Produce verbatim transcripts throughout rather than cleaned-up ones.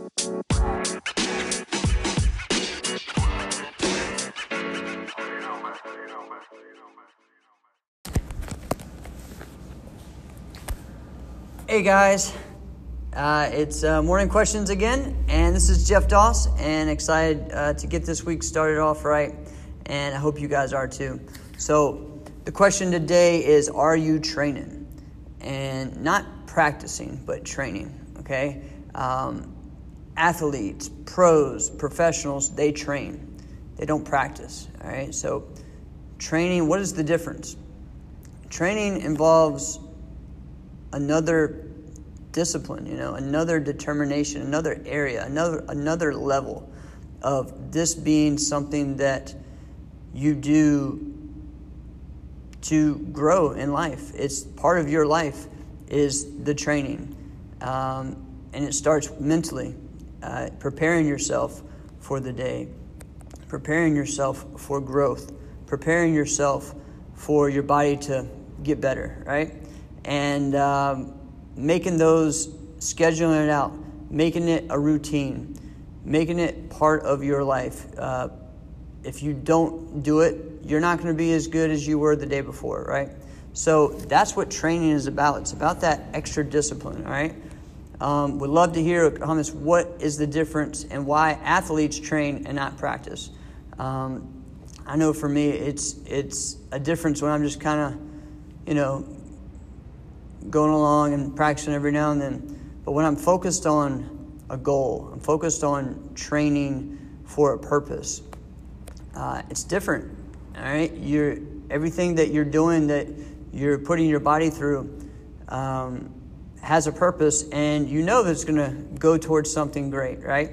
Hey guys, uh, it's uh, morning questions again, and this is Jeff Doss, and excited uh, to get this week started off right, and I hope you guys are too. So the question today is, are you training? And not practicing, but training, okay? Um, athletes, pros, professionals, they train. They don't practice, all right? So training, what is the difference? Training involves another discipline, you know, another determination, another area, another another level of this being something that you do to grow in life. It's part of your life is the training, um, and it starts mentally, uh, preparing yourself for the day, preparing yourself for growth, preparing yourself for your body to get better, right? And um, making those, scheduling it out, making it a routine, making it part of your life. Uh, if you don't do it, you're not going to be as good as you were the day before, right? So that's what training is about. It's about that extra discipline, all right? Um, would love to hear comments. What is the difference and why athletes train and not practice? Um, I know for me, it's it's a difference when I'm just kind of, you know, going along and practicing every now and then. But when I'm focused on a goal, I'm focused on training for a purpose, uh, it's different, all right? You're, everything that you're doing, that you're putting your body through, um, has a purpose, and you know that it's going to go towards something great, right?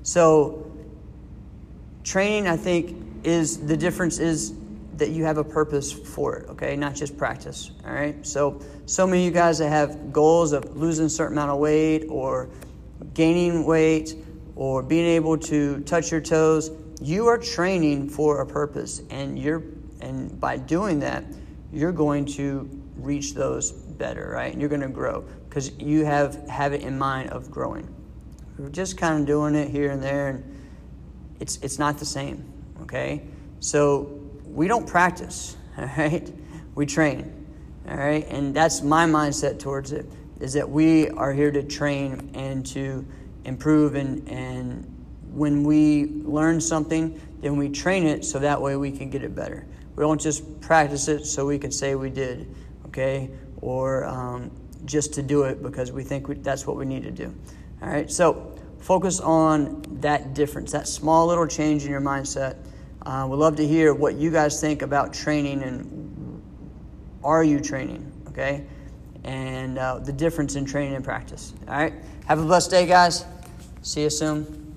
So training, I think, is the difference is that you have a purpose for it, okay? Not just practice, all right? So, so many of you guys that have goals of losing a certain amount of weight or gaining weight or being able to touch your toes, you are training for a purpose, and you're, and by doing that, you're going to reach those better, right? And you're going to grow because you have, have it in mind of growing. We're just kind of doing it here and there, and it's it's not the same, okay? So we don't practice, all right? We train, all right? And that's my mindset towards it, is that we are here to train and to improve. And, and when we learn something, then we train it so that way we can get it better. We don't just practice it so we can say we did, okay? Or um, just to do it because we think we, that's what we need to do, all right? So focus on that difference, that small little change in your mindset. Uh, we'd love to hear what you guys think about training, and are you training, okay? And uh, the difference in training and practice, all right? Have a blessed day, guys. See you soon.